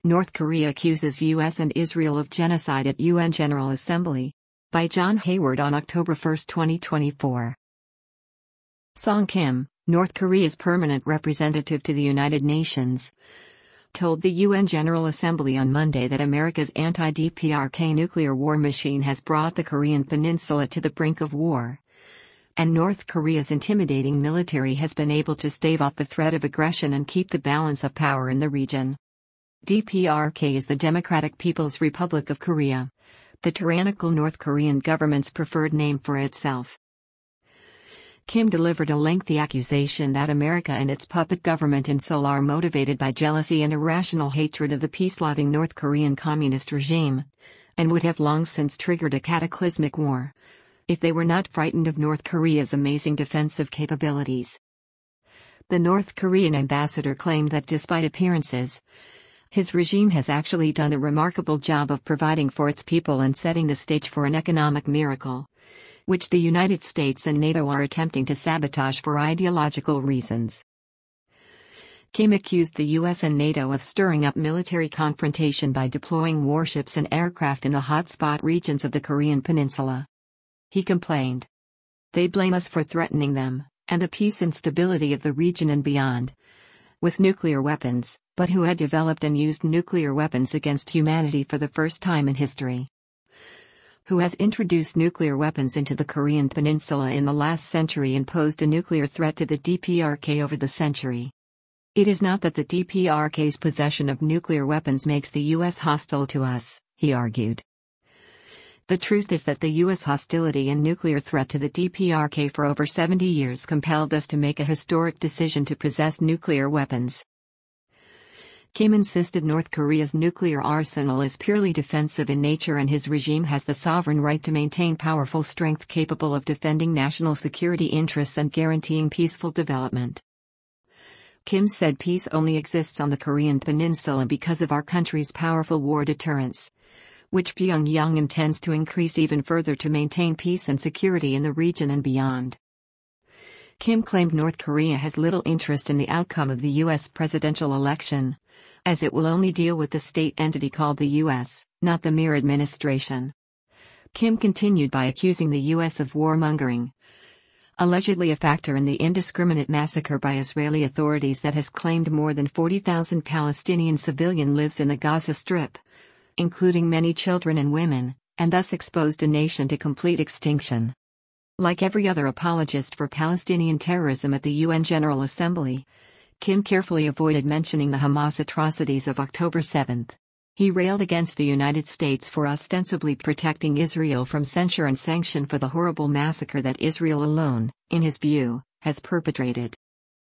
North Korea accuses U.S. and Israel of genocide at UN General Assembly. By John Hayward on October 1, 2024. Song Kim, North Korea's permanent representative to the United Nations, told the UN General Assembly on Monday that America's anti-DPRK nuclear war machine has brought the Korean peninsula to the brink of war, and North Korea's intimidating military has been able to stave off the threat of aggression and keep the balance of power in the region. DPRK is the Democratic People's Republic of Korea, the tyrannical North Korean government's preferred name for itself. Kim delivered a lengthy accusation that America and its puppet government in Seoul are motivated by jealousy and irrational hatred of the peace-loving North Korean communist regime, and would have long since triggered a cataclysmic war, if they were not frightened of North Korea's amazing defensive capabilities. The North Korean ambassador claimed that despite appearances, his regime has actually done a remarkable job of providing for its people and setting the stage for an economic miracle, which the United States and NATO are attempting to sabotage for ideological reasons. Kim accused the US and NATO of stirring up military confrontation by deploying warships and aircraft in the hotspot regions of the Korean peninsula. He complained, "They blame us for threatening them, and the peace and stability of the region and beyond, with nuclear weapons, but who had developed and used nuclear weapons against humanity for the first time in history. Who has introduced nuclear weapons into the Korean peninsula in the last century and posed a nuclear threat to the DPRK over the century. It is not that the DPRK's possession of nuclear weapons makes the US hostile to us," he argued. "The truth is that the US hostility and nuclear threat to the DPRK for over 70 years compelled us to make a historic decision to possess nuclear weapons." Kim insisted North Korea's nuclear arsenal is purely defensive in nature and his regime has the sovereign right to maintain powerful strength capable of defending national security interests and guaranteeing peaceful development. Kim said peace only exists on the Korean peninsula because of our country's powerful war deterrence, which Pyongyang intends to increase even further to maintain peace and security in the region and beyond. Kim claimed North Korea has little interest in the outcome of the U.S. presidential election, as it will only deal with the state entity called the U.S., not the mere administration. Kim continued by accusing the U.S. of warmongering, allegedly a factor in the indiscriminate massacre by Israeli authorities that has claimed more than 40,000 Palestinian civilian lives in the Gaza Strip, including many children and women, and thus exposed a nation to complete extinction. Like every other apologist for Palestinian terrorism at the UN General Assembly, Kim carefully avoided mentioning the Hamas atrocities of October 7. He railed against the United States for ostensibly protecting Israel from censure and sanction for the horrible massacre that Israel alone, in his view, has perpetrated.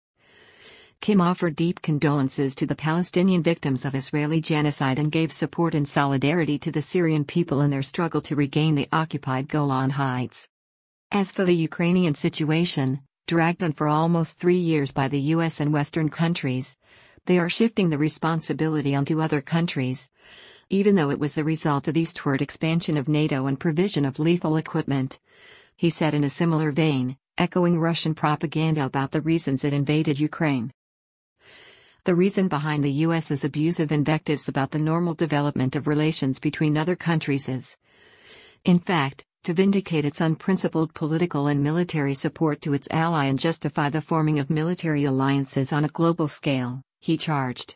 Kim offered deep condolences to the Palestinian victims of Israeli genocide and gave support and solidarity to the Syrian people in their struggle to regain the occupied Golan Heights. As for the Ukrainian situation, dragged on for almost 3 years by the US and Western countries, they are shifting the responsibility onto other countries, even though it was the result of eastward expansion of NATO and provision of lethal equipment, he said in a similar vein, echoing Russian propaganda about the reasons it invaded Ukraine. The reason behind the US's abusive invectives about the normal development of relations between other countries is, in fact, to vindicate its unprincipled political and military support to its ally and justify the forming of military alliances on a global scale, he charged.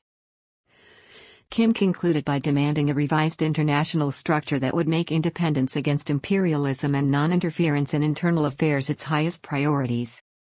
Kim concluded by demanding a revised international structure that would make independence against imperialism and non-interference in internal affairs its highest priorities.